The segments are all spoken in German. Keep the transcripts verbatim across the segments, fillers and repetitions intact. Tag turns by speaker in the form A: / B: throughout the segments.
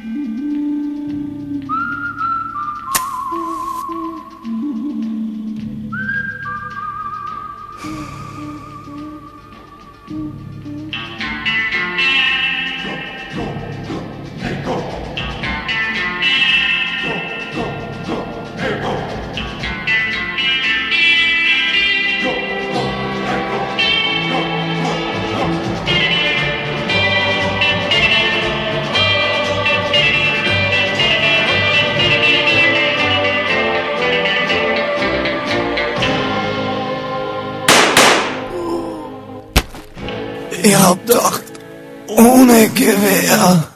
A: Ihr habt doch ohne Gewehr.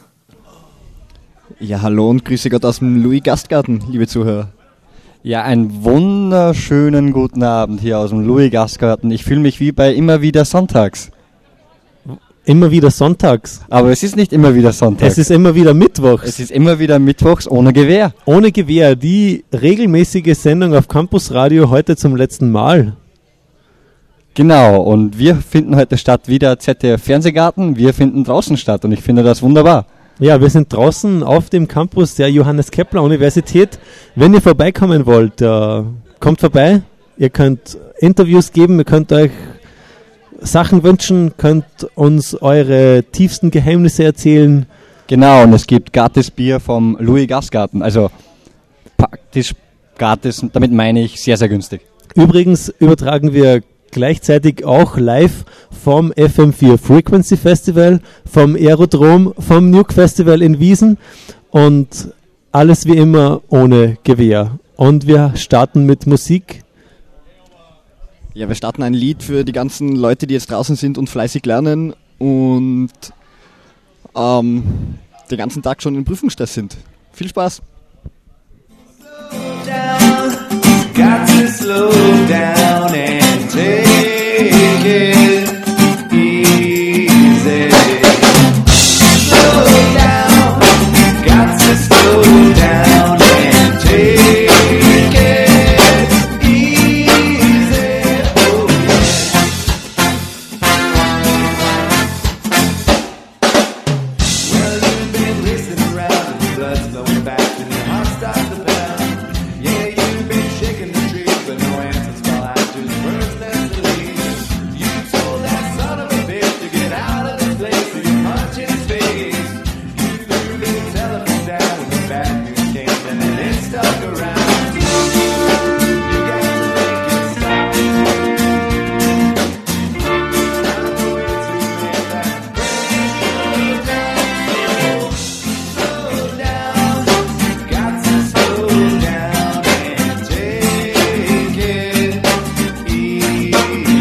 B: Ja, hallo und grüße Gott aus dem Louis Gastgarten, liebe Zuhörer. Ja, einen wunderschönen guten Abend hier aus dem Louis Gastgarten. Ich fühle mich wie bei immer wieder sonntags.
C: Immer wieder sonntags?
B: Aber es ist nicht immer wieder sonntags.
C: Es ist immer wieder mittwochs.
B: Es ist immer wieder mittwochs ohne Gewehr.
C: Ohne Gewehr, die regelmäßige Sendung auf Campus Radio heute zum letzten Mal.
B: Genau, und wir finden heute statt wie der Z D F Fernsehgarten. Wir finden draußen statt und ich finde das wunderbar.
C: Ja, wir sind draußen auf dem Campus der Johannes Kepler Universität. Wenn ihr vorbeikommen wollt, äh, kommt vorbei. Ihr könnt Interviews geben, ihr könnt euch Sachen wünschen, könnt uns eure tiefsten Geheimnisse erzählen.
B: Genau, und es gibt gratis Bier vom Louis Gastgarten. Also praktisch gratis, damit meine ich sehr, sehr günstig.
C: Übrigens übertragen wir gleichzeitig auch live vom F M vier Frequency Festival, vom Aerodrom, vom Nuke Festival in Wiesen und alles wie immer ohne Gewehr. Und wir starten mit Musik.
B: Ja, wir starten ein Lied für die ganzen Leute, die jetzt draußen sind und fleißig lernen und ähm, den ganzen Tag schon in Prüfungsstress sind. Viel Spaß!
D: Got to slow down and take it easy. Slow down, got to slow down and take it easy. Oh yeah. Well, you've been racing around and the blood's flowing back and your heart starts to pound. Yeah, you've been shaking the tree, but no answers fall out, just birds nest to leave. You told that son of a bitch to get out of this place, so you punch in his face. You threw the telephone down when the bad news came, and then it stuck around. You got to make it stop. Found a way to make that break down. Slow down, got to slow down and take it easy.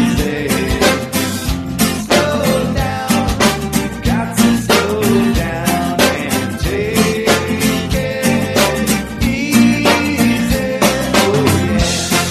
D: Slow down, got to slow down and take it easy. Oh yeah.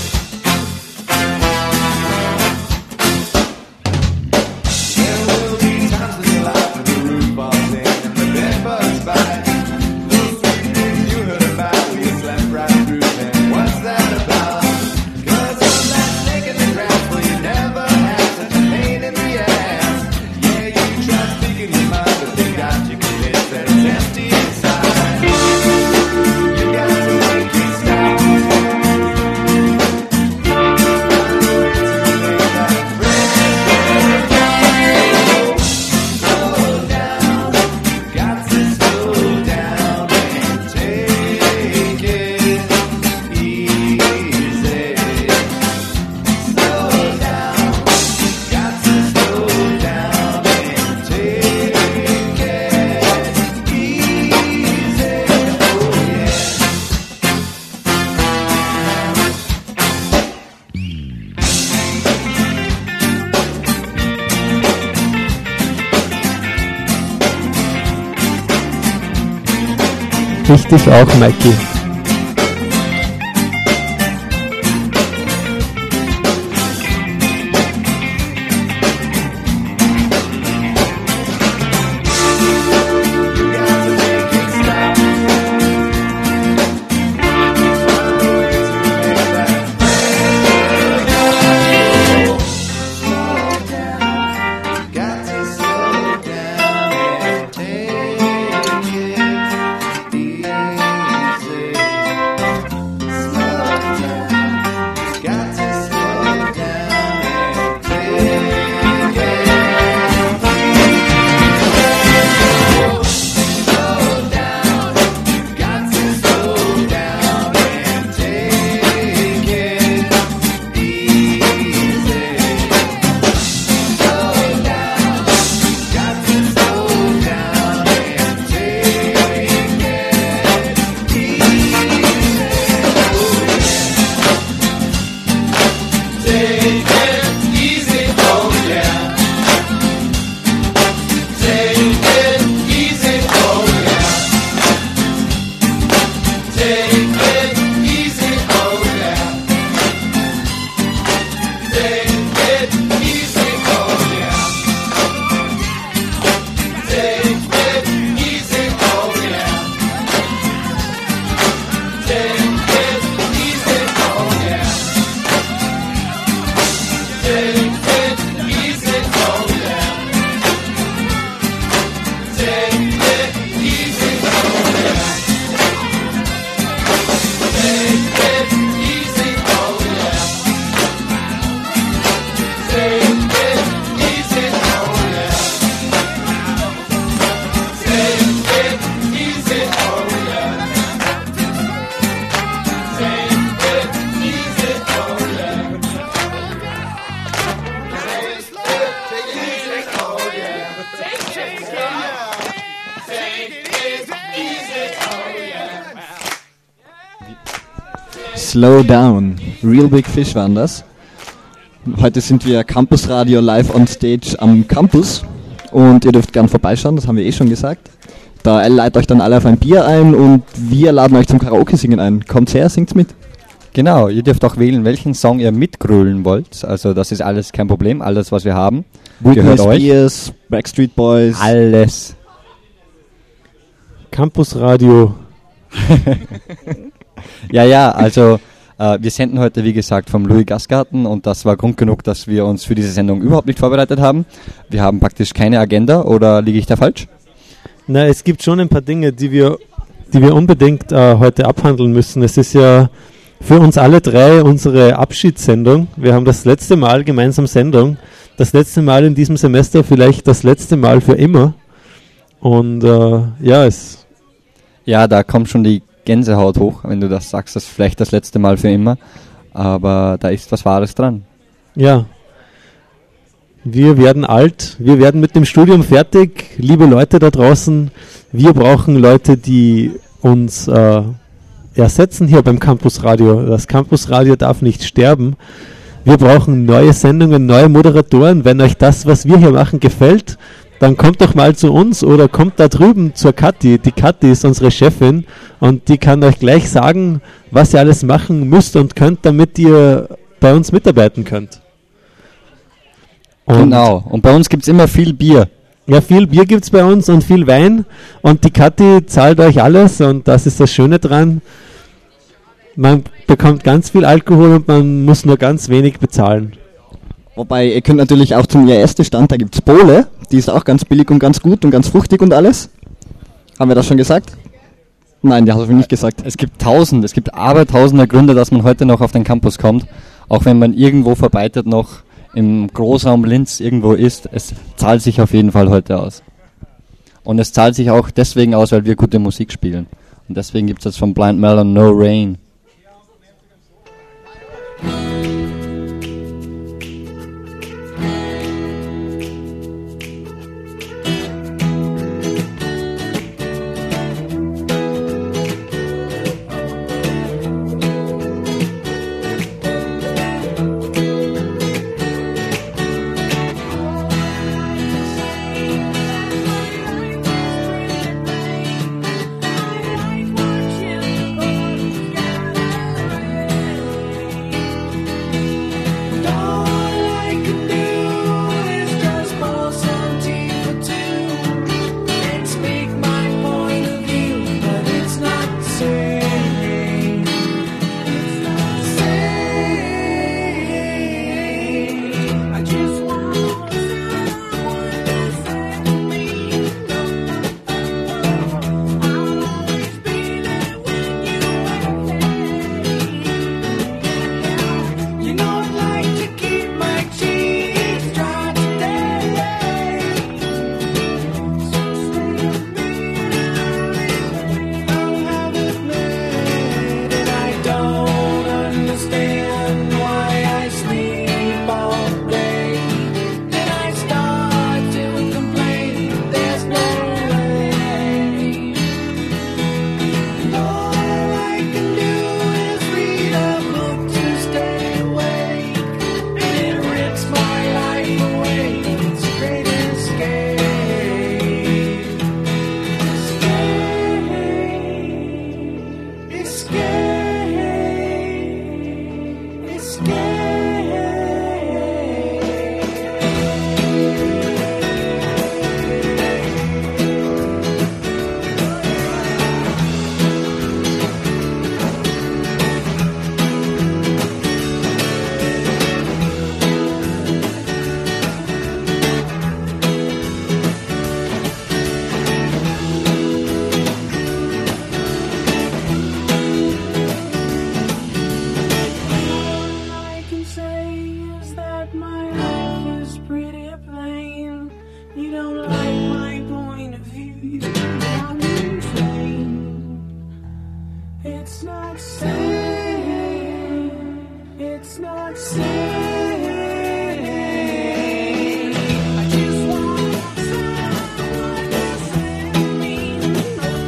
D: There will be times in your life when the roof falls in and the bed bugs bite. Those sweet things you heard about where you slept right through them. What's that about? 'Cause I'm that snake in the grass where you never had such a pain in the ass. Yeah, you tried speaking your mind, but they got you convinced that it's empty inside. You got to make it stop. Slow down, got to slow down and take it easy. Slow down, got to slow down and take it easy. Oh yeah.
C: Richtig auch, Mikey.
D: Got to slow down and take it
B: Slow Down, Real Big Fish waren das. Heute sind wir Campus Radio live on stage am Campus und ihr dürft gern vorbeischauen, das haben wir eh schon gesagt. Da leitet euch dann alle auf ein Bier ein und wir laden euch zum Karaoke-Singen ein. Kommt her, singt's mit.
E: Genau, ihr dürft auch wählen, welchen Song ihr mitgrölen wollt. Also das ist alles kein Problem, alles was wir haben.
B: Britney Spears, Backstreet Boys.
E: Alles.
C: Campus Radio.
E: Ja, ja, also äh, wir senden heute, wie gesagt, vom Louis Gastgarten und das war Grund genug, dass wir uns für diese Sendung überhaupt nicht vorbereitet haben. Wir haben praktisch keine Agenda, oder liege ich da falsch?
C: Na, es gibt schon ein paar Dinge, die wir, die wir unbedingt äh, heute abhandeln müssen. Es ist ja für uns alle drei unsere Abschiedssendung. Wir haben das letzte Mal gemeinsam Sendung. Das letzte Mal in diesem Semester, vielleicht das letzte Mal für immer. Und äh, ja, es...
E: Ja, da kommt schon die Gänsehaut hoch, wenn du das sagst, das ist vielleicht das letzte Mal für immer. Aber da ist was Wahres dran.
C: Ja. Wir werden alt, wir werden mit dem Studium fertig. Liebe Leute da draußen, wir brauchen Leute, die uns äh, ersetzen hier beim Campus Radio. Das Campus Radio darf nicht sterben. Wir brauchen neue Sendungen, neue Moderatoren. Wenn euch das, was wir hier machen, gefällt, dann kommt doch mal zu uns oder kommt da drüben zur Kathi. Die Kathi ist unsere Chefin und die kann euch gleich sagen, was ihr alles machen müsst und könnt, damit ihr bei uns mitarbeiten könnt.
E: Und genau, und bei uns gibt es immer viel Bier.
C: Ja, viel Bier gibt es bei uns und viel Wein und die Kathi zahlt euch alles und das ist das Schöne dran. Man bekommt ganz viel Alkohol und man muss nur ganz wenig bezahlen.
B: Wobei, ihr könnt natürlich auch zum ihr ersten Stand, da gibt es Bowle, die ist auch ganz billig und ganz gut und ganz fruchtig und alles. Haben wir das schon gesagt? Nein, die hast du nicht gesagt.
E: Es gibt tausend, es gibt abertausende Gründe, dass man heute noch auf den Campus kommt, auch wenn man irgendwo verbreitet noch im Großraum Linz irgendwo ist, es zahlt sich auf jeden Fall heute aus. Und es zahlt sich auch deswegen aus, weil wir gute Musik spielen. Und deswegen gibt es jetzt von Blind Melon No Rain.
F: I just want someone to send me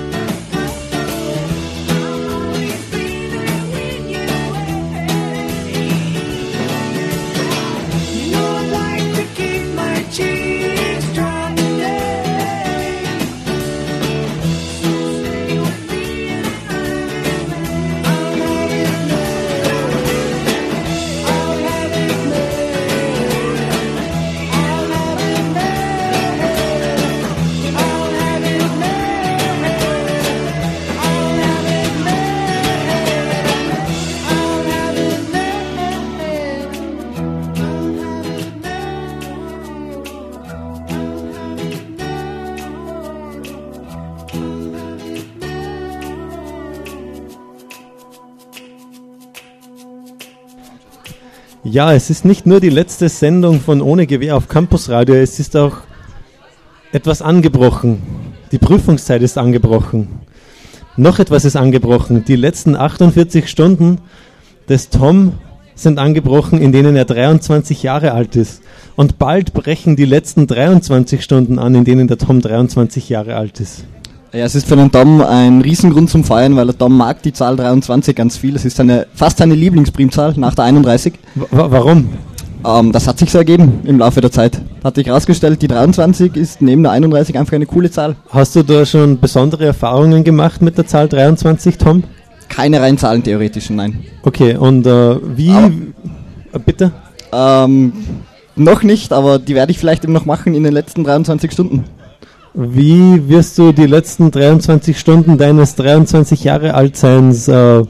C: Ja, es ist nicht nur die letzte Sendung von Ohne Gewehr auf Campus Radio, es ist auch etwas angebrochen. Die Prüfungszeit ist angebrochen. Noch etwas ist angebrochen. Die letzten achtundvierzig Stunden des Tom sind angebrochen, in denen er dreiundzwanzig Jahre alt ist. Und bald brechen die letzten dreiundzwanzig Stunden an, in denen der Tom dreiundzwanzig Jahre alt ist.
B: Ja, es ist für den Tom ein Riesengrund zum Feiern, weil der Tom mag die Zahl dreiundzwanzig ganz viel. Es ist seine, fast seine Lieblingsprimzahl nach der einunddreißig.
C: W- warum?
B: Ähm, das hat sich so ergeben im Laufe der Zeit. Hat sich herausgestellt, die dreiundzwanzig ist neben der einunddreißig einfach eine coole Zahl.
C: Hast du da schon besondere Erfahrungen gemacht mit der Zahl dreiundzwanzig, Tom?
B: Keine rein zahlentheoretischen, nein.
C: Okay, und äh, wie...
B: Aber-
C: äh, bitte?
B: Ähm, noch nicht, aber die werde ich vielleicht eben noch machen in den letzten dreiundzwanzig Stunden.
C: Wie wirst du die letzten dreiundzwanzig Stunden deines dreiundzwanzig Jahre Altseins äh,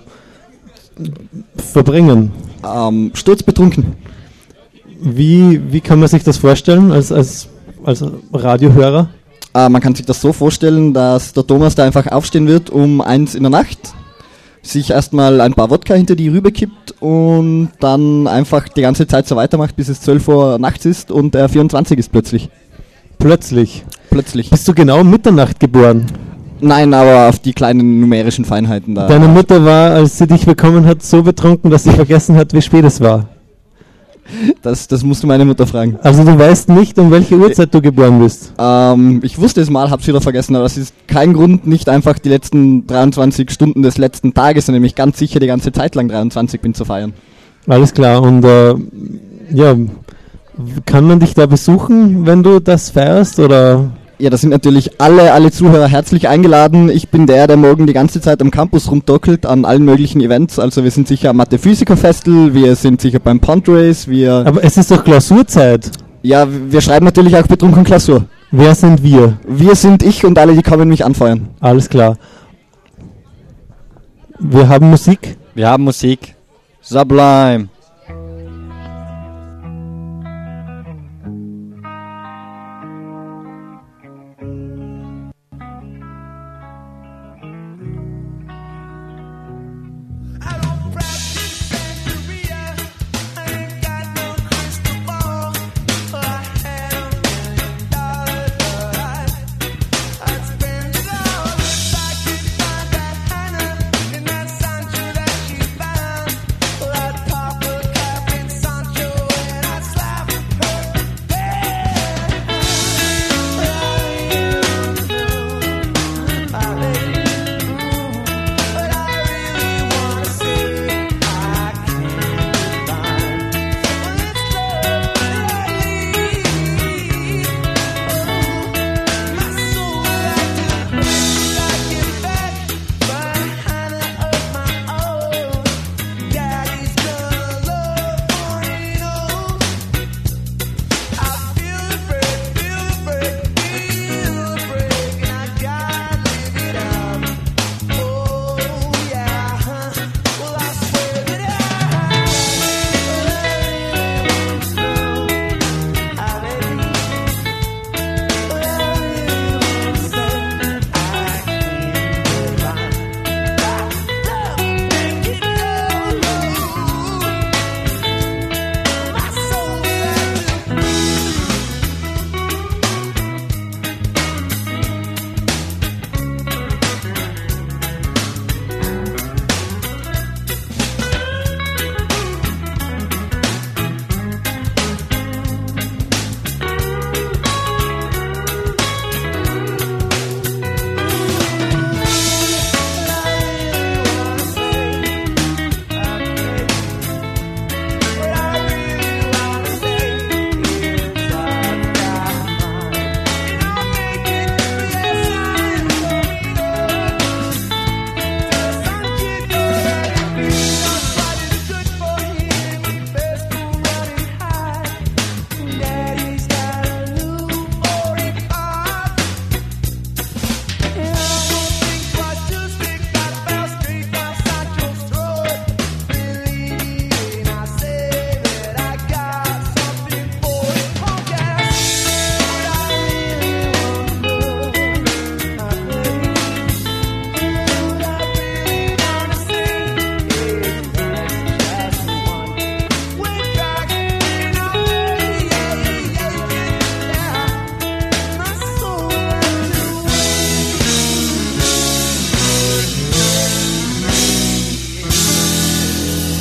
C: verbringen?
B: Ähm, sturzbetrunken.
C: Wie, wie kann man sich das vorstellen als, als, als Radiohörer?
B: Äh, man kann sich das so vorstellen, dass der Thomas da einfach aufstehen wird um eins in der Nacht, sich erstmal ein paar Wodka hinter die Rübe kippt und dann einfach die ganze Zeit so weitermacht, bis es zwölf Uhr nachts ist und er vierundzwanzig ist plötzlich.
C: Plötzlich.
B: Plötzlich.
C: Bist du genau um Mitternacht geboren?
B: Nein, aber auf die kleinen numerischen Feinheiten da.
C: Deine Mutter war, als sie dich bekommen hat, so betrunken, dass sie vergessen hat, wie spät es war.
B: Das, das musst du meine Mutter fragen.
C: Also du weißt nicht, um welche Uhrzeit du geboren bist.
B: Ähm, ich wusste es mal, hab's wieder vergessen, aber das ist kein Grund, nicht einfach die letzten dreiundzwanzig Stunden des letzten Tages, sondern nämlich ganz sicher die ganze Zeit lang dreiundzwanzig bin zu feiern.
C: Alles klar. Und äh, ja, kann man dich da besuchen, wenn du das feierst? Oder?
B: Ja, da sind natürlich alle, alle Zuhörer herzlich eingeladen. Ich bin der, der morgen die ganze Zeit am Campus rumdockelt an allen möglichen Events. Also wir sind sicher am Mathe-Physiker-Festival, wir sind sicher beim Pondrace, wir...
C: Aber es ist doch Klausurzeit.
B: Ja, wir schreiben natürlich auch betrunken Klausur.
C: Wer sind wir?
B: Wir sind ich und alle, die kommen, mich anfeuern.
C: Alles klar. Wir haben Musik.
E: Wir haben Musik. Sublime.
D: I don't practice Santeria. I ain't got no crystal ball. I had a million dollars, but I, I'd spend it all if I could find that Hannah in that Sancho that she found. Well, I'd pop a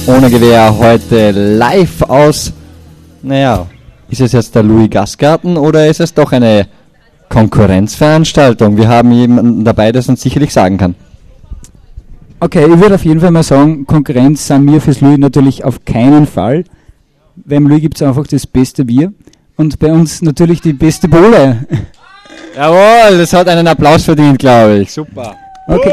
E: ohne Gewehr heute live aus, naja, ist es jetzt der Louis Gastgarten oder ist es doch eine Konkurrenzveranstaltung? Wir haben jemanden dabei, der es uns sicherlich sagen kann.
F: Okay, ich würde auf jeden Fall mal sagen, Konkurrenz sind wir fürs Louis natürlich auf keinen Fall. Beim Louis gibt es einfach das beste Bier und bei uns natürlich die beste Bohle.
E: Jawohl, das hat einen Applaus verdient, glaube ich. Super.
F: Okay.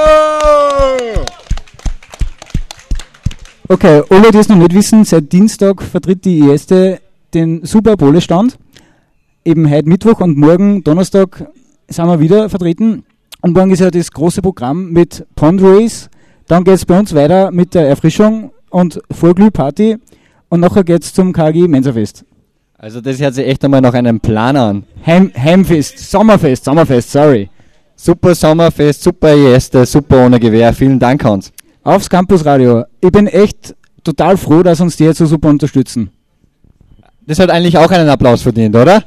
F: Okay, alle, die es noch nicht wissen, seit Dienstag vertritt die I S T den Super Bohle-Stand. Eben heute Mittwoch und morgen Donnerstag sind wir wieder vertreten. Und morgen ist ja das große Programm mit Pond Race. Dann geht es bei uns weiter mit der Erfrischung und Vorglühparty. Und nachher geht es zum K G Mensafest.
E: Also das hört sich echt einmal nach einem Plan an.
F: Heim, Heimfest, Sommerfest, Sommerfest, sorry.
E: Super Sommerfest, super I S T, super ohne Gewehr. Vielen Dank, Hans.
F: Aufs Campusradio. Ich bin echt total froh, dass uns die jetzt so super unterstützen.
E: Das hat eigentlich auch einen Applaus verdient, oder?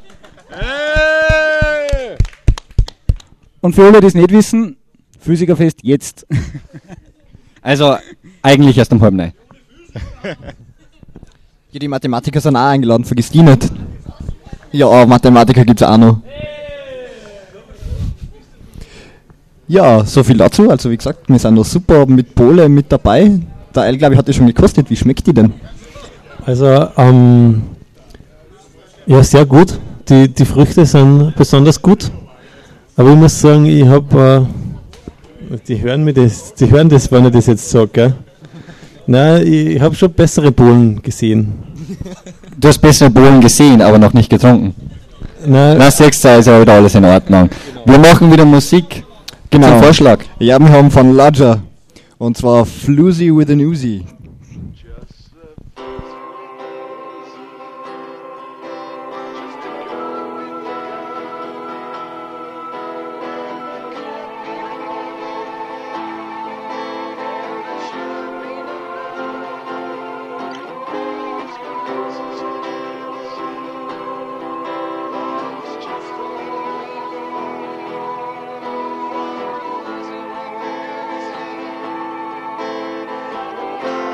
F: Und für alle, die es nicht wissen, Physikerfest jetzt.
E: Also eigentlich erst um halb neun.
B: Ja, die Mathematiker sind auch eingeladen, vergiss die nicht. Ja, Mathematiker gibt es auch noch. Ja, so viel dazu. Also wie gesagt, wir sind noch super mit Bohle mit dabei. Der Eil, glaube ich, hat das schon gekostet. Wie schmeckt die denn?
C: Also, ähm, ja, sehr gut. Die, die Früchte sind besonders gut. Aber ich muss sagen, ich habe, äh, die hören mir das, die hören das, wenn ich das jetzt sage, gell? Nein, ich habe schon bessere Bohlen gesehen.
E: Du hast bessere Bohlen gesehen, aber noch nicht getrunken.
C: Nein,
E: Na, siehst du, ist ja wieder alles in Ordnung. Wir machen wieder Musik.
B: Genau.
E: Zum Vorschlag.
B: Ja, wir haben von Lodger. Und zwar Floozy with an Uzi.
D: Thank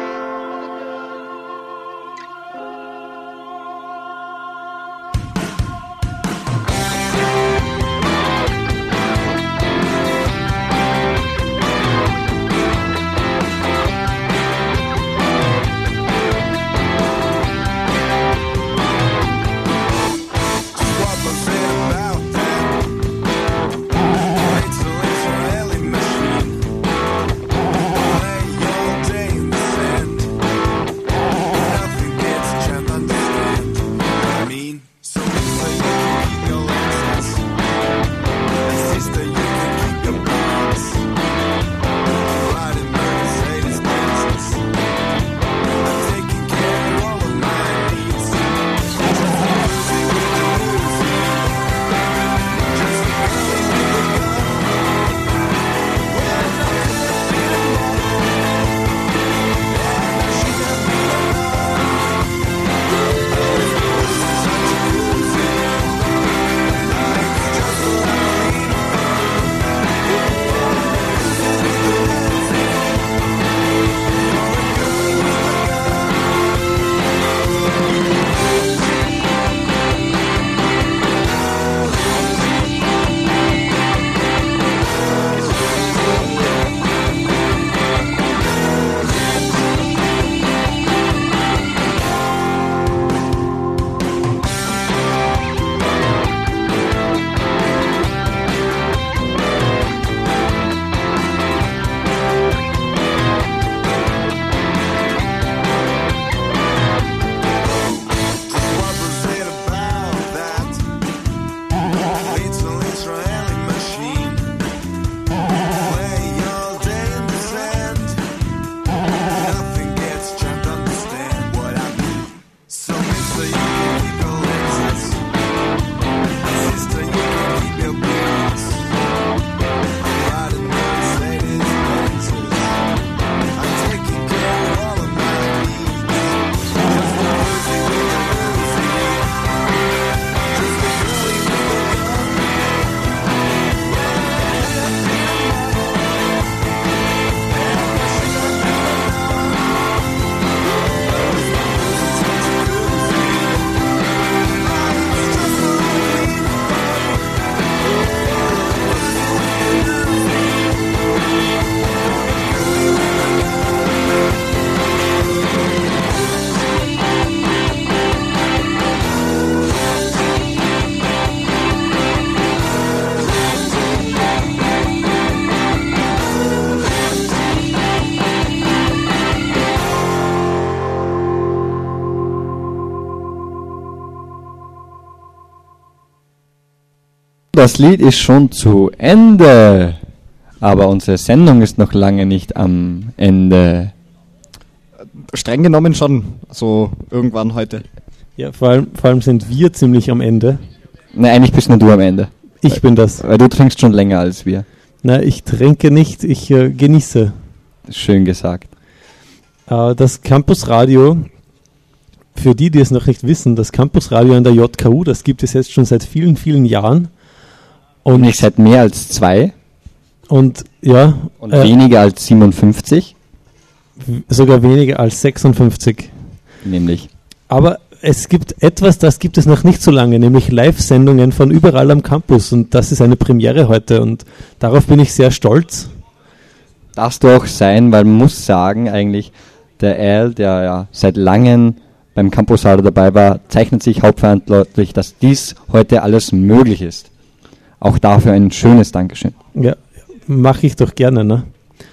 E: das Lied ist schon zu Ende. Aber unsere Sendung ist noch lange nicht am Ende.
B: Streng genommen schon, so irgendwann heute.
C: Ja, vor allem, vor allem sind wir ziemlich am Ende.
E: Nein, eigentlich bist nur du am Ende.
C: Ich
E: weil,
C: bin das.
E: Weil du trinkst schon länger als wir.
C: Na, ich trinke nicht, ich äh, genieße.
E: Schön gesagt.
C: Äh, das Campusradio, für die, die es noch nicht wissen, das Campusradio an der J K U, das gibt es jetzt schon seit vielen, vielen Jahren.
E: Und nicht seit mehr als zwei.
C: Und ja.
E: Und äh, weniger als siebenundfünfzig.
C: W- sogar weniger als sechsundfünfzig.
E: Nämlich.
C: Aber es gibt etwas, das gibt es noch nicht so lange, nämlich Live-Sendungen von überall am Campus. Und das ist eine Premiere heute und darauf bin ich sehr stolz.
E: Darf du auch sein, weil man muss sagen, eigentlich, der Al, der ja seit langem beim Campusradio dabei war, zeichnet sich hauptverantwortlich, dass dies heute alles möglich ist. Auch dafür ein schönes Dankeschön.
C: Ja, mache ich doch gerne, ne?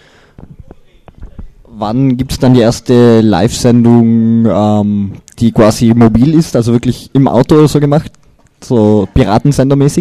B: Wann gibt es dann die erste Live-Sendung, ähm, die quasi mobil ist, also wirklich im Auto oder so gemacht? So Piratensender-mäßig?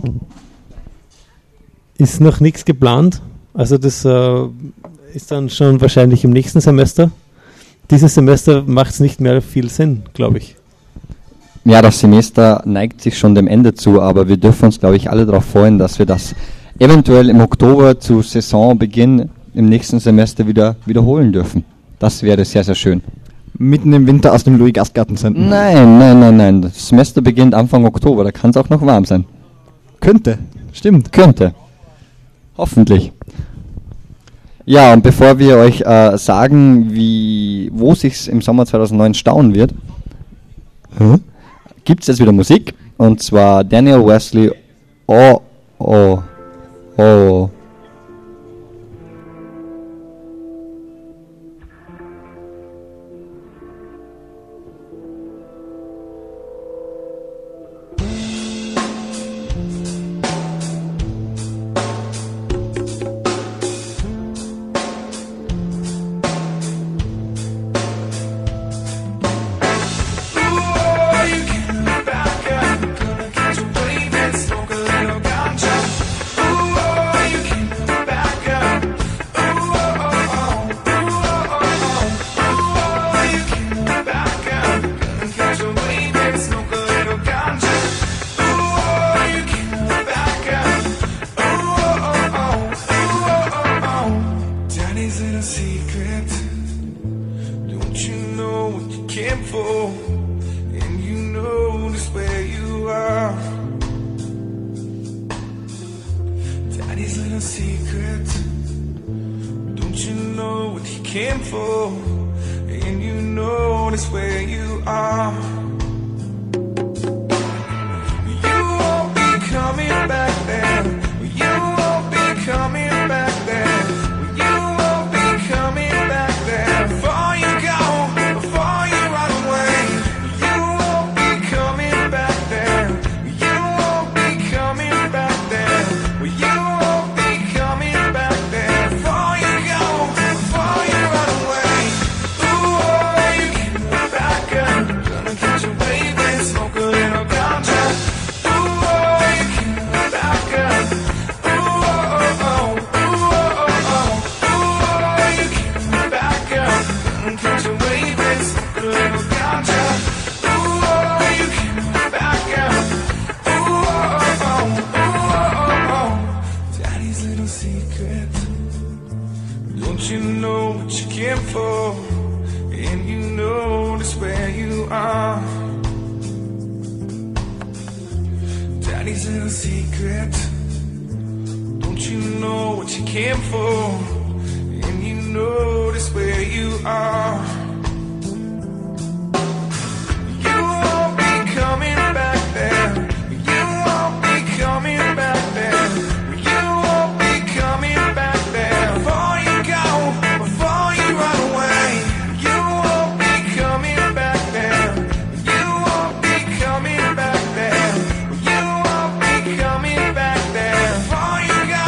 C: Ist noch nichts geplant. Also das äh, ist dann schon wahrscheinlich im nächsten Semester. Dieses Semester macht es nicht mehr viel Sinn, glaube ich.
E: Ja, das Semester neigt sich schon dem Ende zu, aber wir dürfen uns, glaube ich, alle darauf freuen, dass wir das eventuell im Oktober zu Saisonbeginn im nächsten Semester wieder wiederholen dürfen. Das wäre sehr, sehr schön.
B: Mitten im Winter aus dem Louis Gastgarten senden?
E: Nein, nein, nein, nein. Das Semester beginnt Anfang Oktober, da kann es auch noch warm sein.
B: Könnte, stimmt.
E: Könnte. Hoffentlich. Ja, und bevor wir euch äh, sagen, wie, wo sich's im Sommer zweitausendneun stauen wird, hm? gibt es jetzt wieder Musik. Und zwar Daniel Wesley, Oh, Oh, Oh.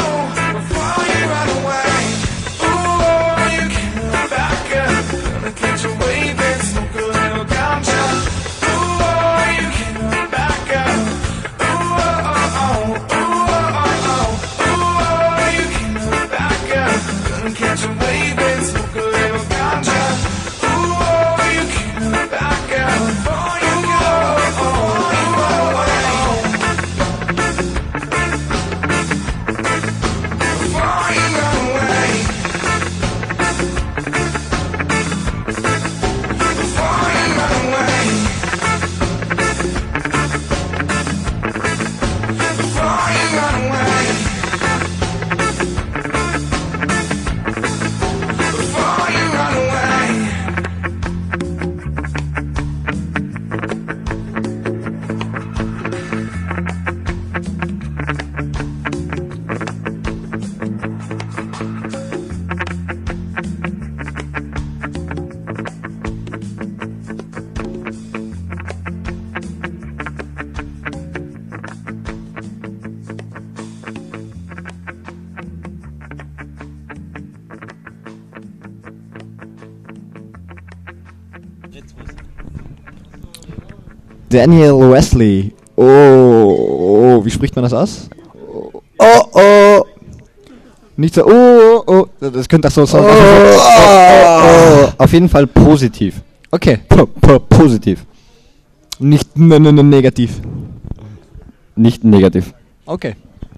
A: Can't Daniel Wesley. Oh, oh, wie spricht man das aus? Oh, oh. Nicht so, oh, oh, oh. Das könnte auch so sein.
E: Oh, oh, oh, oh. Auf jeden Fall positiv.
A: Okay.
E: Po, po, positiv.
A: Nicht n- n- n- negativ.
E: Nicht negativ.
A: Okay.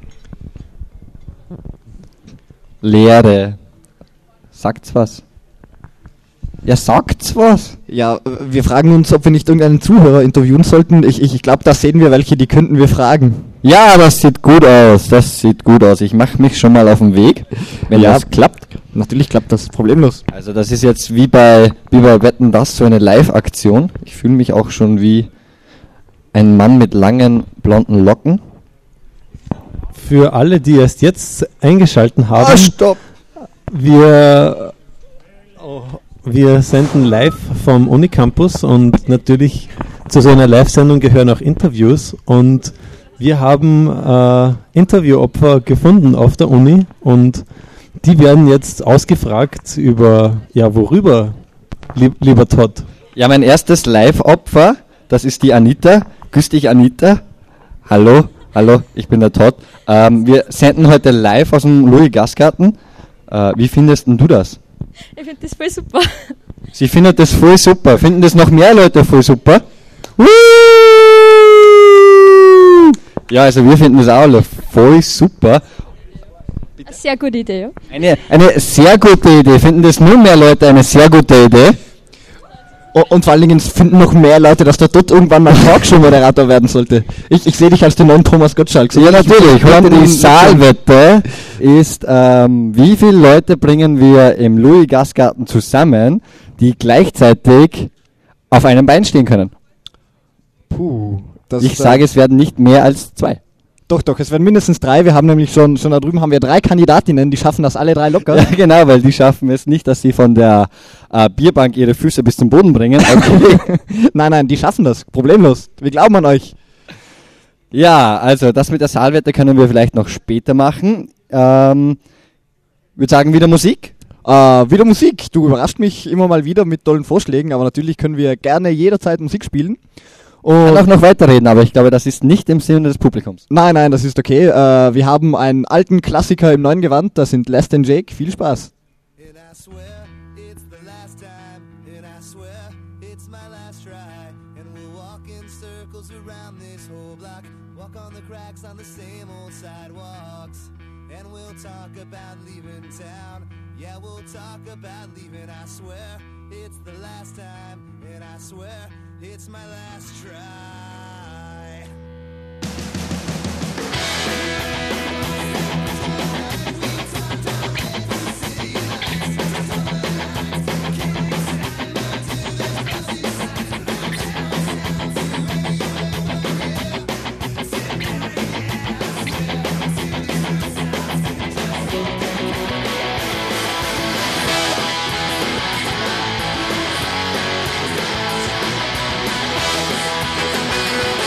E: Leere. Sagt's was? Ja, sagt's was.
A: Ja, äh, wir fragen uns, ob wir nicht irgendeinen Zuhörer interviewen sollten. Ich, ich, ich glaube, da sehen wir welche, die könnten wir fragen.
E: Ja, das sieht gut aus. Das sieht gut aus. Ich mache mich schon mal auf den Weg, wenn
A: Ja.
E: das klappt.
A: Natürlich klappt das problemlos.
E: Also das ist jetzt wie bei, wie bei Wetten, das so eine Live-Aktion. Ich fühle mich auch schon wie ein Mann mit langen blonden Locken.
C: Für alle, die erst jetzt eingeschalten haben,
A: Ah, stopp!
C: wir, wir senden live vom Unicampus und natürlich zu so einer Live-Sendung gehören auch Interviews und wir haben äh, Interviewopfer gefunden auf der Uni und die werden jetzt ausgefragt über, ja, worüber, lieb, lieber Todd?
E: Ja, mein erstes Live-Opfer, das ist die Anita. Grüß dich, Anita. Hallo, hallo, ich bin der Todd. Ähm, wir senden heute live aus dem Louis Gastgarten. Äh, wie findest denn du das?
G: Ich finde das voll super.
E: Sie findet das voll super. Finden das noch mehr Leute voll super? Woo! Ja, also wir finden das auch alle voll super.
G: Eine sehr gute Idee, ja.
E: Eine, eine sehr gute Idee. Finden das nur mehr Leute eine sehr gute Idee?
A: O- Und vor allen Dingen finden noch mehr Leute, dass der dort irgendwann mal Talkshow-Moderator werden sollte. Ich, ich sehe dich als den neuen Thomas Gottschalk. So,
E: Ja,
A: ich-
E: natürlich.
A: ich möchte
E: Und die
A: den-
E: Saalwette ist, ähm, wie viele Leute bringen wir im Louis Gastgarten zusammen, die gleichzeitig auf einem Bein stehen können?
A: Puh. Das,
E: Ich
A: äh,
E: sage, es werden nicht mehr als zwei.
A: Doch, doch, es werden mindestens drei. Wir haben nämlich schon, schon da drüben haben wir drei Kandidatinnen, die schaffen das alle drei locker.
E: Ja, genau, weil die schaffen es nicht, dass sie von der äh, Bierbank ihre Füße bis zum Boden bringen. Okay.
A: Nein, nein, die schaffen das. Problemlos. Wir glauben an euch.
E: Ja, also das mit der Saalwette können wir vielleicht noch später machen. Ähm, würde sagen, wieder Musik.
A: Äh, wieder Musik. Du überrascht mich immer mal wieder mit tollen Vorschlägen, aber natürlich können wir gerne jederzeit Musik spielen.
E: Ich kann auch
A: Und
E: noch weiterreden, aber ich glaube, das ist nicht im Sinne des Publikums.
A: nein, nein, das ist okay. Äh, wir haben einen alten Klassiker im neuen Gewand. Das sind Less Than Jake. Viel Spaß.
H: And I swear it's the last time, and I swear it's my last try. And we'll walk in circles around this whole block, walk on the cracks on the same old sidewalks. And we'll talk about leaving town, yeah, we'll talk about leaving. I swear it's the last time, and I swear it's my last try.
D: Thank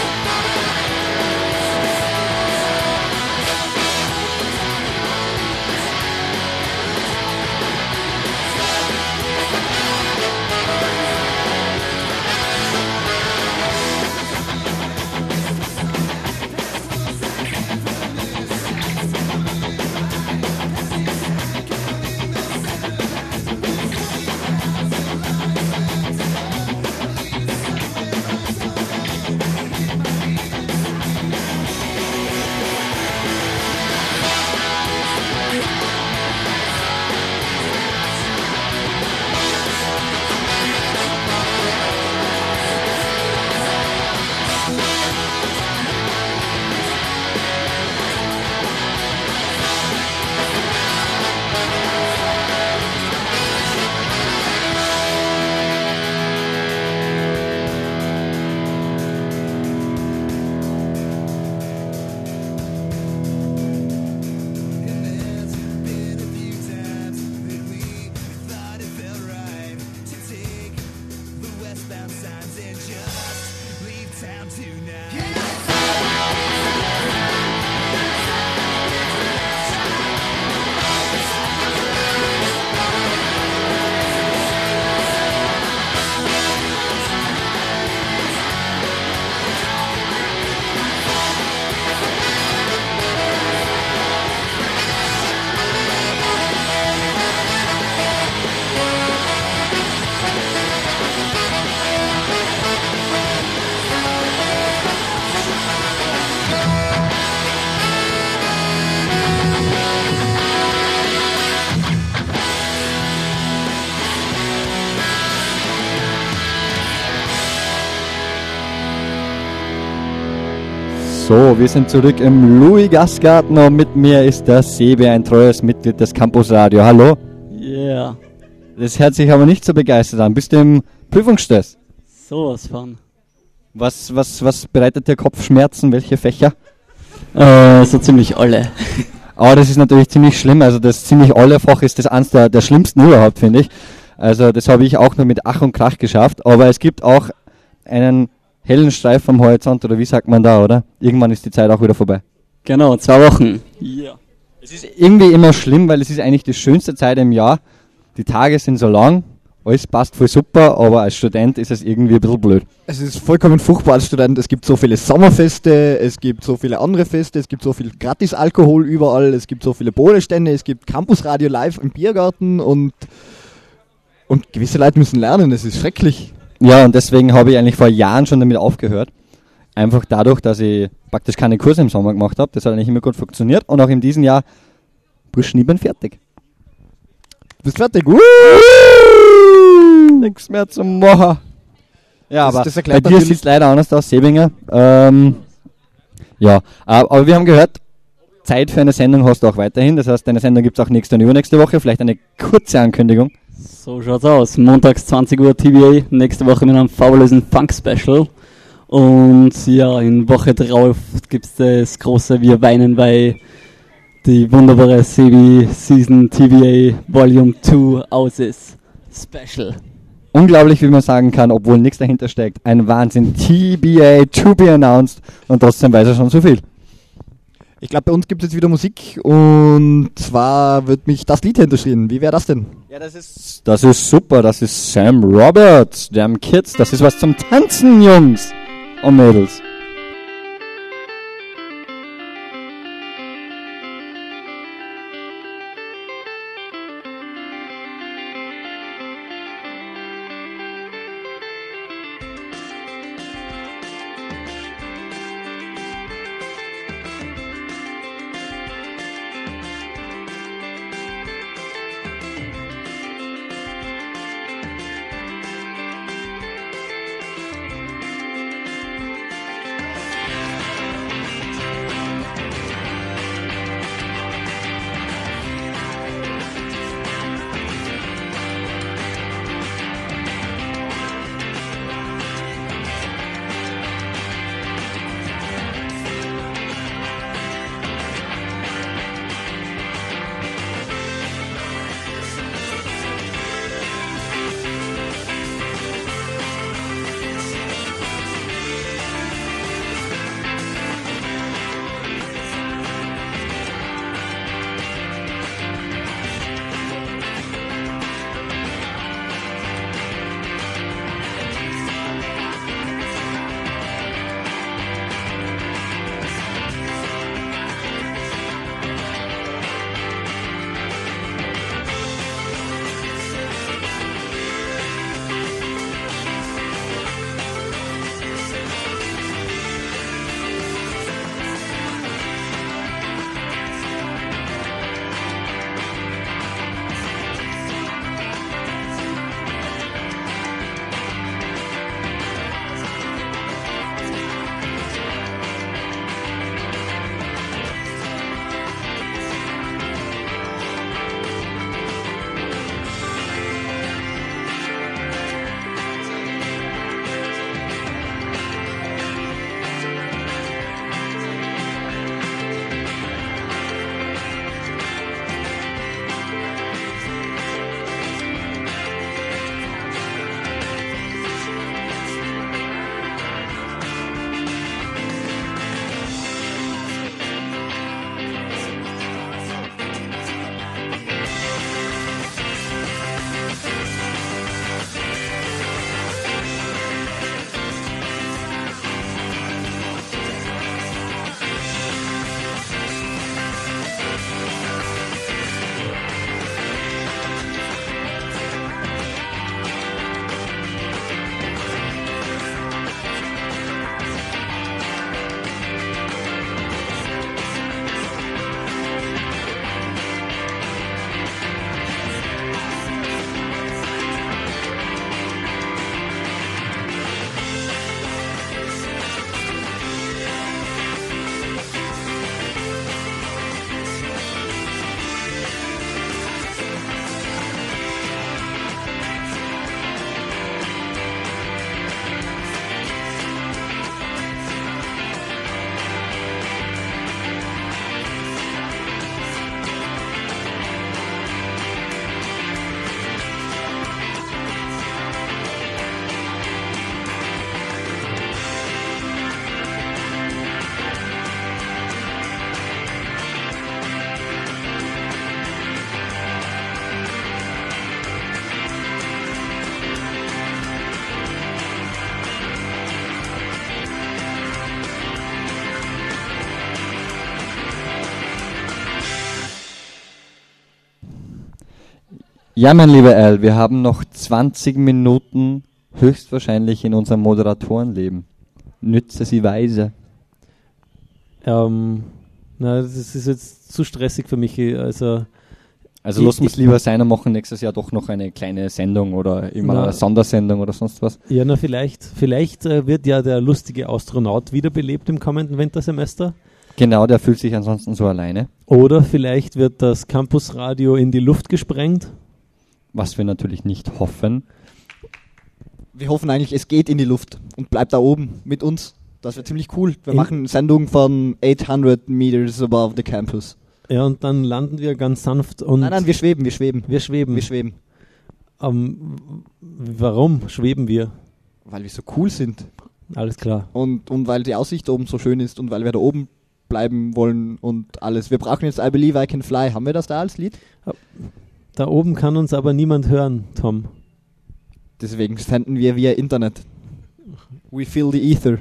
E: So, wir sind zurück im Louis Gastgarten und mit mir ist der Sebi, ein treues Mitglied des Campus Radio. Hallo?
I: Yeah.
E: Das hört sich aber nicht so begeistert an. Bist du im Prüfungsstress?
I: Sowas von.
E: Was, was, was bereitet dir Kopfschmerzen? Welche Fächer?
I: Äh, so ziemlich alle.
E: Aber das ist natürlich ziemlich schlimm. Also das ziemlich alle Fach ist das eines der, der schlimmsten überhaupt, finde ich. Also das habe ich auch nur mit Ach und Krach geschafft. Aber es gibt auch einen hellen Streif am Horizont, oder wie sagt man da, oder? Irgendwann ist die Zeit auch wieder vorbei.
I: Genau, zwei Wochen. Ja.
E: Es ist irgendwie immer schlimm, weil es ist eigentlich die schönste Zeit im Jahr. Die Tage sind so lang, alles passt voll super, aber als Student ist es irgendwie ein bisschen blöd.
A: Es ist vollkommen furchtbar als Student. Es gibt so viele Sommerfeste, es gibt so viele andere Feste, es gibt so viel Gratis-Alkohol überall, es gibt so viele Bohlestände, es gibt Campusradio live im Biergarten und, und gewisse Leute müssen lernen, es ist schrecklich.
E: Ja, und deswegen habe ich eigentlich vor Jahren schon damit aufgehört. Einfach dadurch, dass ich praktisch keine Kurse im Sommer gemacht habe. Das hat eigentlich immer gut funktioniert. Und auch in diesem Jahr, Burschen, ich bin fertig.
A: Du bist fertig? Uh!
E: Nichts mehr zu machen. Ja,
A: Das-
E: aber
A: das
E: bei
A: erklärt
E: dir
A: natürlich-
E: sieht es leider anders aus, Sebinger. Ähm, ja, aber, aber wir haben gehört, Zeit für eine Sendung hast du auch weiterhin. Das heißt, deine Sendung gibt es auch nächste und übernächste Woche. Vielleicht eine kurze Ankündigung.
I: So schaut's aus. Montags zwanzig Uhr T V A, nächste Woche mit einem fabulosen Funk-Special. Und ja, in Woche drauf gibt's das große Wir weinen, weil die wunderbare Sebi Season T V A Volume zwei aus ist. Special.
E: Unglaublich, wie man sagen kann, obwohl nichts dahinter steckt. Ein Wahnsinn. T B A to be announced. Und trotzdem weiß er schon so viel.
A: Ich glaube, bei uns gibt es jetzt wieder Musik und zwar wird mich das Lied hinterschrieben. Wie wäre das denn?
E: Ja, das ist, das ist super. Das ist Sam Roberts, Damn Kids. Das ist was zum Tanzen, Jungs und Mädels.
H: Thank
E: Ja, mein lieber Al, wir haben noch zwanzig Minuten höchstwahrscheinlich in unserem Moderatorenleben. Nütze sie weise.
C: Ähm, na, das ist jetzt zu stressig für mich. Also,
E: Also
C: ich-
E: lass uns lieber sein und machen nächstes Jahr doch noch eine kleine Sendung oder immer
C: Na.
E: eine Sondersendung oder sonst was.
C: ja, na vielleicht, vielleicht äh, wird ja der lustige Astronaut wiederbelebt im kommenden Wintersemester.
E: Genau, der fühlt sich ansonsten so alleine.
C: Oder vielleicht wird das Campusradio in die Luft gesprengt.
E: Was wir natürlich nicht hoffen.
A: Wir hoffen eigentlich, es geht in die Luft und bleibt da oben mit uns. Das wäre ziemlich cool. Wir
C: In-
A: machen Sendung von achthundert meters above the campus.
C: Ja, und dann landen wir ganz sanft und
A: Nein, nein, wir schweben, wir schweben.
C: wir schweben.
A: Wir schweben,
C: Ähm, warum schweben wir?
A: weil wir so cool sind.
C: Alles klar.
A: Und, und weil die Aussicht oben so schön ist und weil wir da oben bleiben wollen und alles. Wir brauchen jetzt I Believe I Can Fly. Haben wir das da als Lied?
C: Da oben kann uns aber niemand hören, Tom.
A: Deswegen senden wir via Internet. We feel the ether.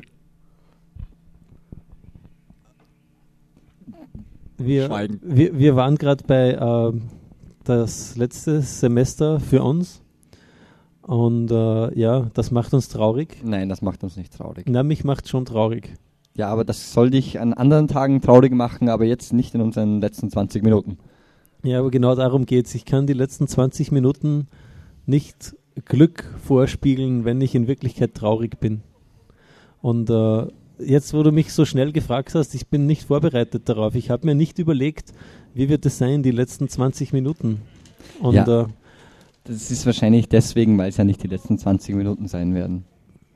C: Wir,
A: Schweigen.
C: wir, wir waren gerade bei äh, das letzte Semester für uns und äh, ja, das macht uns traurig.
E: Nein, das macht uns nicht traurig.
C: Na, mich macht schon traurig.
E: Ja, aber das soll dich an anderen Tagen traurig machen, aber jetzt nicht in unseren letzten zwanzig Minuten.
C: Ja, aber genau darum geht's. Ich kann die letzten zwanzig Minuten nicht Glück vorspiegeln, wenn ich in Wirklichkeit traurig bin. Und äh, jetzt, wo du mich so schnell gefragt hast, ich bin nicht vorbereitet darauf. Ich habe mir nicht überlegt, wie wird es sein, die letzten zwanzig Minuten. Und
E: Ja.
C: äh,
E: Das ist wahrscheinlich deswegen, weil es ja nicht die letzten zwanzig Minuten sein werden.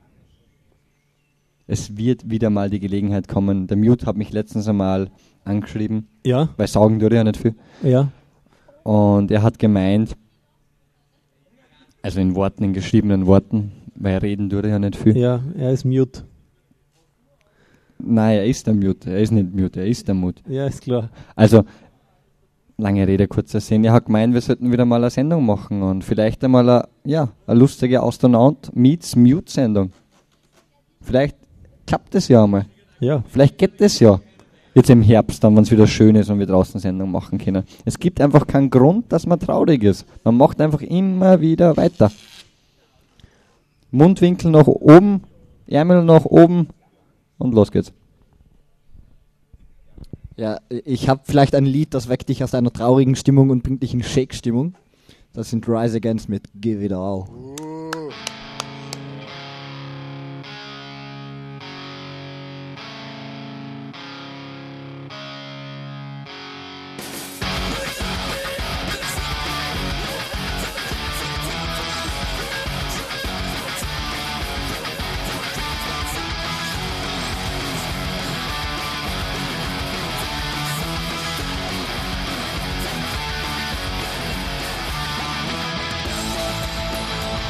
E: Es wird wieder mal die Gelegenheit kommen. Der Mute hat mich letztens einmal angeschrieben,
C: ja,
E: weil saugen tue ich ja nicht viel.
C: ja,
E: Und er hat gemeint, also in Worten, in geschriebenen Worten, weil reden tue ich ja nicht viel.
C: ja, er ist mute.
E: Nein, er ist der Mute, er ist nicht Mute, er ist der Mute.
C: Ja, ist klar.
E: Also, lange Rede, kurzer Sinn. Er hat gemeint, wir sollten wieder mal eine Sendung machen und vielleicht einmal eine, ja, eine lustige Astronaut meets Mute-Sendung. Vielleicht klappt das ja einmal.
C: Ja,
E: Vielleicht geht das ja. Jetzt im Herbst, dann, wenn es wieder schön ist und wir draußen Sendung machen können. Es gibt einfach keinen Grund, dass man traurig ist. Man macht einfach immer wieder weiter. Mundwinkel nach oben, Ärmel nach oben und los geht's.
A: Ja, ich habe vielleicht ein Lied, das weckt dich aus einer traurigen Stimmung und bringt dich in Shake-Stimmung. Das sind Rise Against mit Give It All.
H: Give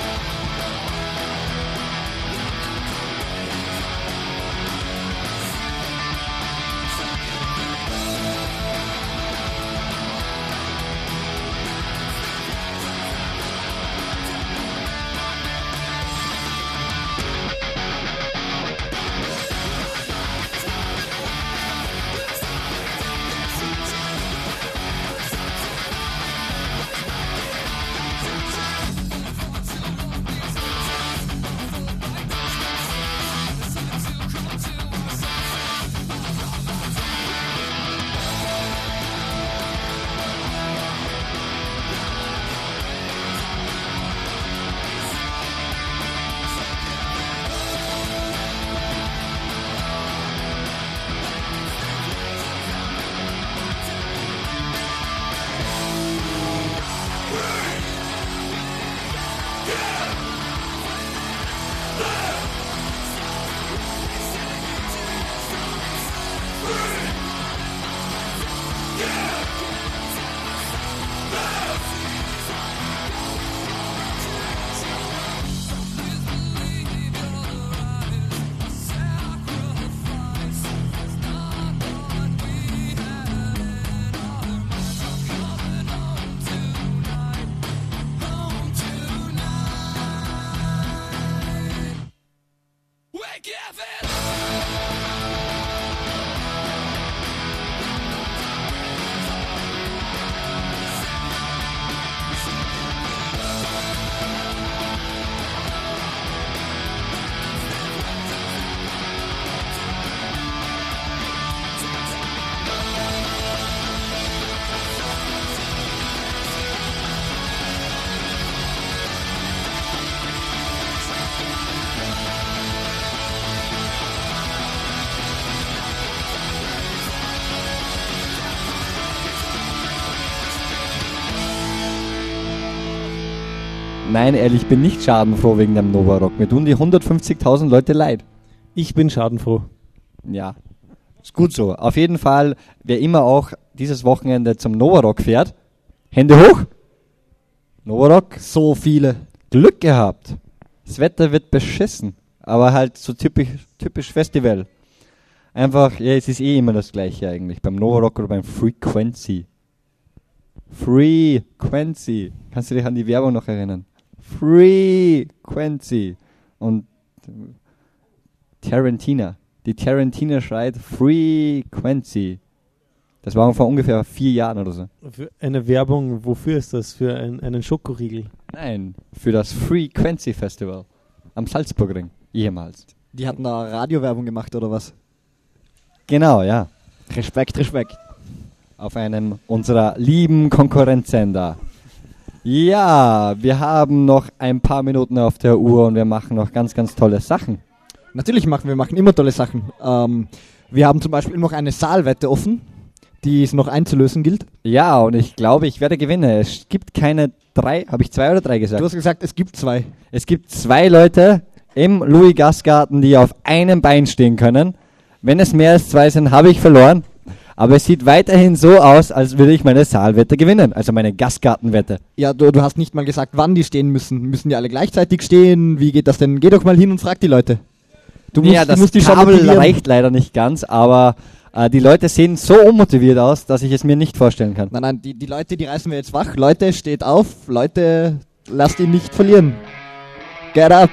E: Nein, ehrlich, ich bin nicht schadenfroh wegen dem Novarock. Mir tun die hundertfünfzigtausend Leute leid.
C: Ich bin schadenfroh.
E: Ja, ist gut so. Auf jeden Fall, wer immer auch dieses Wochenende zum Novarock fährt, Hände hoch. Novarock,
A: So viele.
E: Glück gehabt. Das Wetter wird beschissen, aber halt so typisch, typisch Festival. Einfach, ja, es ist eh immer das Gleiche eigentlich, beim Novarock oder beim Frequency. Frequency. Kannst du dich an die Werbung noch erinnern? Frequency. Und Tarantina. Die Tarantina schreit Frequency. Das war vor ungefähr vier Jahren oder so.
C: Für eine Werbung, wofür ist das? Für ein, einen Schokoriegel?
E: Nein, für das Frequency Festival am Salzburgring, ehemals.
A: Die hatten da Radiowerbung gemacht oder was?
E: Genau, ja.
A: Respekt, Respekt.
E: Auf einem unserer lieben Konkurrenzsender. Ja, wir haben noch ein paar Minuten auf der Uhr und wir machen noch ganz, ganz tolle Sachen.
A: Natürlich machen wir machen immer tolle Sachen. Ähm, wir haben zum Beispiel noch eine Saalwette offen, die es noch einzulösen gilt.
E: Ja, und ich glaube, ich werde gewinnen. Es gibt keine drei, habe ich zwei oder drei gesagt?
A: Du hast gesagt, es gibt zwei.
E: Es gibt zwei Leute im Louis Gastgarten, die auf einem Bein stehen können. Wenn es mehr als zwei sind, habe ich verloren. Aber es sieht weiterhin so aus, als würde ich meine Saalwette gewinnen, also meine Gastgartenwette.
A: Ja, du, du hast nicht mal gesagt, wann die stehen müssen. Müssen die alle gleichzeitig stehen? Wie geht das denn? Geh doch mal hin und frag die Leute. Du musst,
E: ja, das
A: du musst die schon
E: Kabel
A: motivieren.
E: reicht leider nicht ganz, aber äh, die Leute sehen so unmotiviert aus, dass ich es mir nicht vorstellen kann.
A: Nein, nein, die, die Leute, die reißen wir jetzt wach. Leute, steht auf. Leute, lasst ihn nicht verlieren. Get up.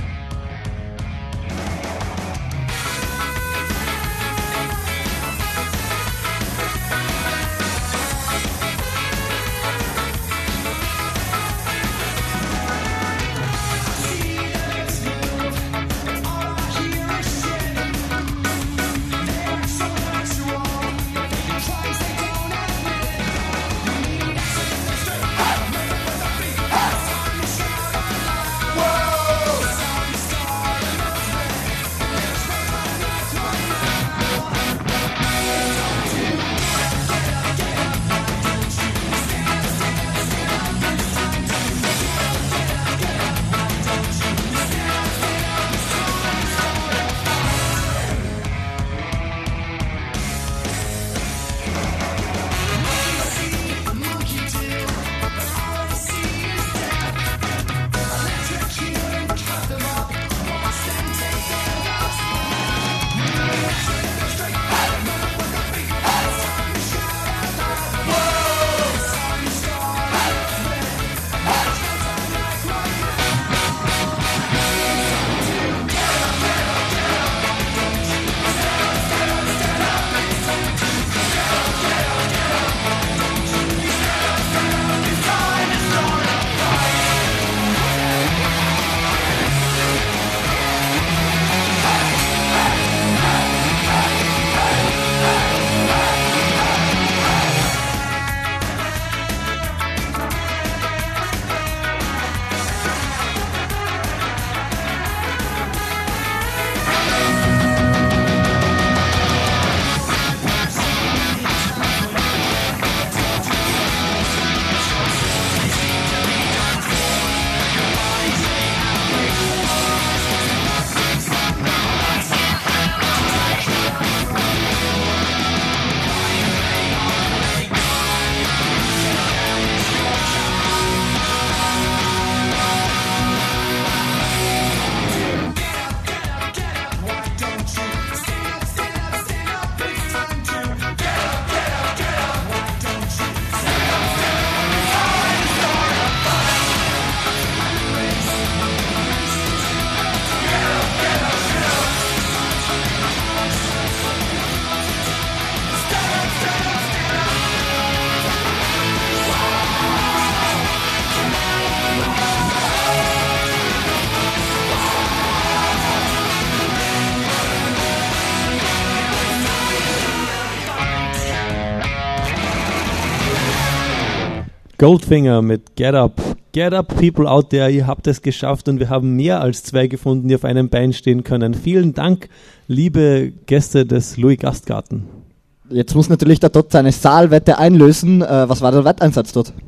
C: Goldfinger mit Get Up. Get Up, people out there, ihr habt es geschafft und wir haben mehr als zwei gefunden, die auf einem Bein stehen können. Vielen Dank, liebe Gäste des Louis Gastgarten.
A: Jetzt muss natürlich der Todd seine Saalwette einlösen. Äh, was war der Wetteinsatz dort?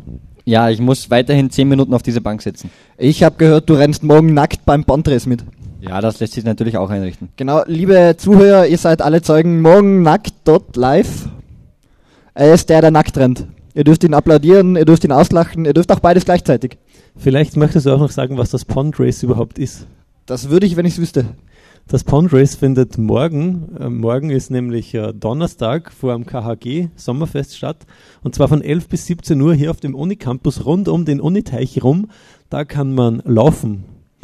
E: Ja, ich muss weiterhin zehn Minuten auf diese Bank sitzen.
A: Ich habe gehört, du rennst morgen nackt beim Bandrace mit.
E: Ja, das lässt sich natürlich auch einrichten.
A: Genau, liebe Zuhörer, ihr seid alle Zeugen, morgen nackt dort live. Er ist der, der nackt rennt. Ihr dürft ihn applaudieren, ihr dürft ihn auslachen, ihr dürft auch beides gleichzeitig.
C: Vielleicht möchtest du auch noch sagen, was das Pond Race überhaupt ist.
A: Das würde ich, wenn ich es wüsste.
C: Das Pond Race findet morgen, äh, morgen ist nämlich äh, Donnerstag vor dem K H G Sommerfest statt, und zwar von elf bis siebzehn Uhr hier auf dem Unicampus rund um den Uniteich rum. Da kann man laufen.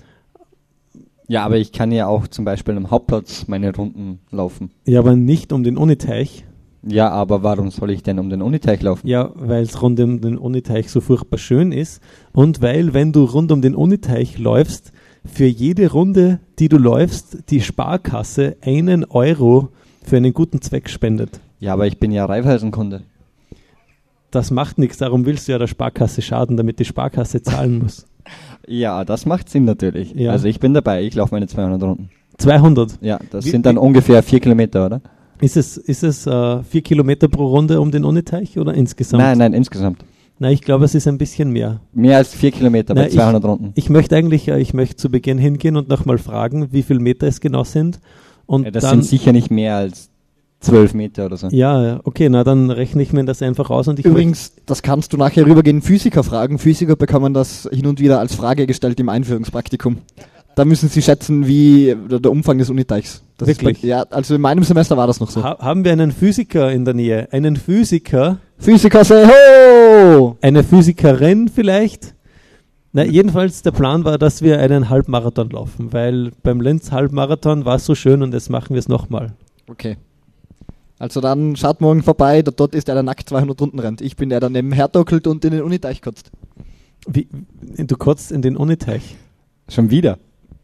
E: Ja, aber ich kann ja auch zum Beispiel am Hauptplatz meine Runden laufen.
C: Ja, aber nicht um den Uniteich.
E: Ja, aber warum soll ich denn um den Uniteich laufen?
C: Ja, weil es rund um den Uniteich so furchtbar schön ist und weil, wenn du rund um den Uniteich läufst, für jede Runde, die du läufst, die Sparkasse einen Euro für einen guten Zweck spendet.
E: Ja, aber ich bin ja Raiffeisenkunde.
C: Das macht nichts, darum willst du ja der Sparkasse schaden, damit die Sparkasse zahlen muss.
E: Ja, das macht Sinn natürlich.
C: Ja.
E: Also ich bin dabei, ich laufe meine zweihundert Runden.
C: zweihundert?
E: Ja, das
C: Wie,
E: sind dann
C: wie,
E: ungefähr vier Kilometer, oder?
C: Ist es, ist es äh, vier Kilometer pro Runde um den Uniteich oder insgesamt?
E: Nein, nein, insgesamt.
C: Nein, ich glaube, es ist ein bisschen mehr.
E: Mehr als vier Kilometer bei
C: Nein,
E: zweihundert
C: ich,
E: Runden.
C: Ich möchte eigentlich, äh, ich möchte zu Beginn hingehen und nochmal fragen, wie viele Meter es genau sind. Und
E: Ja, das
C: dann,
E: sind sicher nicht mehr als zwölf Meter oder so.
C: Ja, okay, na dann rechne ich mir das einfach aus. Und ich
A: Übrigens, das kannst du nachher rübergehen, Physiker fragen. Physiker bekommen das hin und wieder als Frage gestellt im Einführungspraktikum. Da müssen sie schätzen, wie der, der Umfang des Uniteichs. Das
C: Wirklich?
A: Ist bei, ja, also in meinem Semester war das noch so.
C: Ha haben wir einen Physiker in der Nähe? Einen Physiker?
A: Physiker, say ho!
C: Eine Physikerin vielleicht? Na, jedenfalls, der Plan war, dass wir einen Halbmarathon laufen, weil beim Linz Halbmarathon war es so schön und jetzt machen wir es nochmal.
A: Okay. Also dann schaut morgen vorbei, da, dort ist der, der nackt zweihundert Runden rennt. Ich bin der, der neben herdockelt und in den Uniteich kotzt.
C: Wie, du kotzt in den Uniteich?
E: Schon wieder?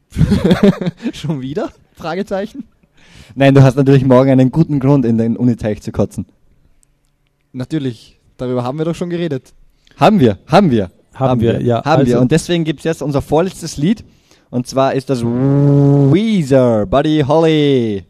A: Schon wieder? Fragezeichen?
E: Nein, du hast natürlich morgen einen guten Grund, in den Uniteich zu kotzen.
A: Natürlich, darüber haben wir doch schon geredet.
E: Haben wir, haben wir.
C: Haben wir, ja.
E: Haben
C: Also-
E: wir. Und deswegen gibt es jetzt unser vorletztes Lied. Und zwar ist das Weezer, Buddy Holly.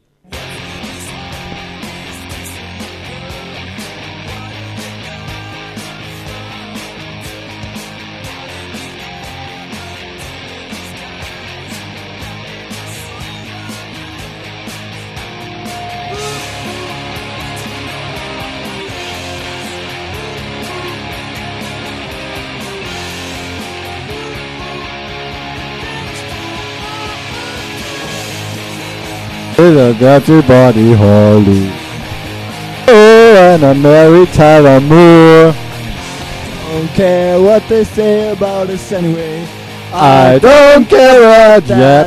E: That's your Buddy Holly. Oh, and I married Tyler Moore.
A: Don't care what they say about us anyway.
E: I don't care about that.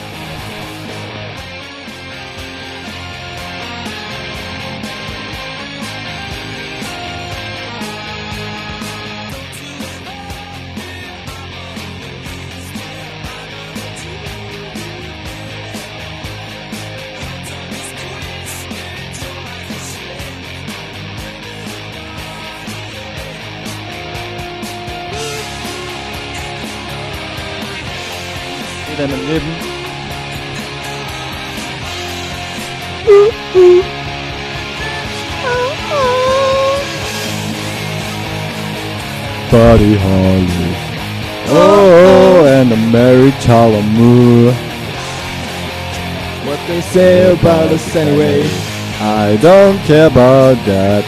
E: In deinem Leben. Buddy Holly. Oh, and I married Tyler Moore.
A: What they say about us anyway.
E: I don't care about that.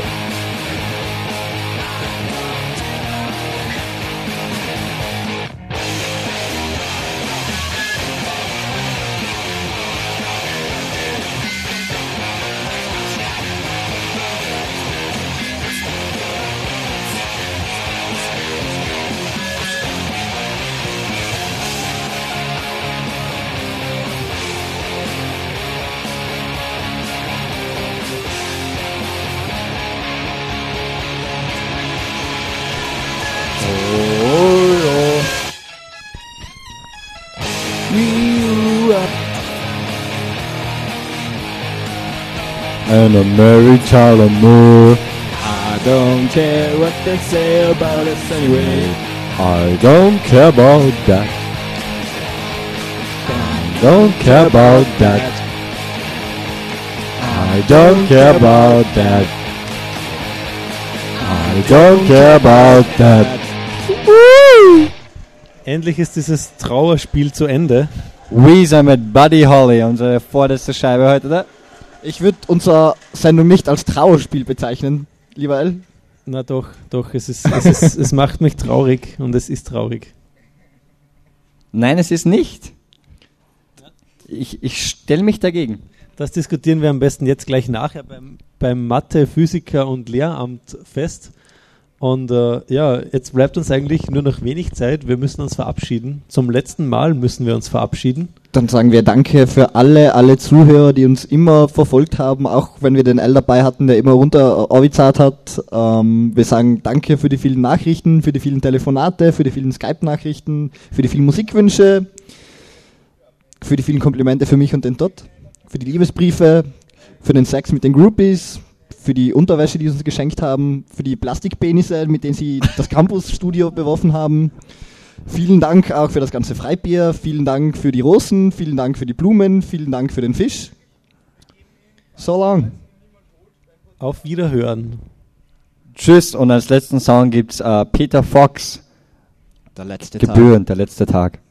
E: And I married Tyler Moore.
A: I don't care what they say about us anyway.
E: I don't care about that. Don't care about that. I don't care about that. I don't care about that.
C: Endlich ist dieses Trauerspiel zu Ende.
B: Weezer mit Buddy Holly, unsere vorletzte Scheibe heute, oder?
A: Ich würde unsere Sendung nicht als Trauerspiel bezeichnen, lieber L.
C: Na doch, doch, es, ist, es, ist, es macht mich traurig und es ist traurig.
B: Nein, es ist nicht. Ich, ich stelle mich dagegen.
C: Das diskutieren wir am besten jetzt gleich nachher beim, beim Mathe-, Physiker- und Lehramtfest. Und äh, ja, jetzt bleibt uns eigentlich nur noch wenig Zeit. Wir müssen uns verabschieden. Zum letzten Mal müssen wir uns verabschieden.
A: Dann sagen wir Danke für alle, alle Zuhörer, die uns immer verfolgt haben, auch wenn wir den L dabei hatten, der immer runter Avizat hat. Ähm, wir sagen Danke für die vielen Nachrichten, für die vielen Telefonate, für die vielen Skype-Nachrichten, für die vielen Musikwünsche, für die vielen Komplimente für mich und den Todd, für die Liebesbriefe, für den Sex mit den Groupies, für die Unterwäsche, die sie uns geschenkt haben, für die Plastikpenisse, mit denen sie das Campusstudio beworfen haben. Vielen Dank auch für das ganze Freibier, vielen Dank für die Rosen, vielen Dank für die Blumen, vielen Dank für den Fisch. So lang.
C: Auf Wiederhören.
B: Tschüss, und als letzten Song gibt's äh, Peter Fox.
A: Der letzte
B: Gebührend, der letzte Tag.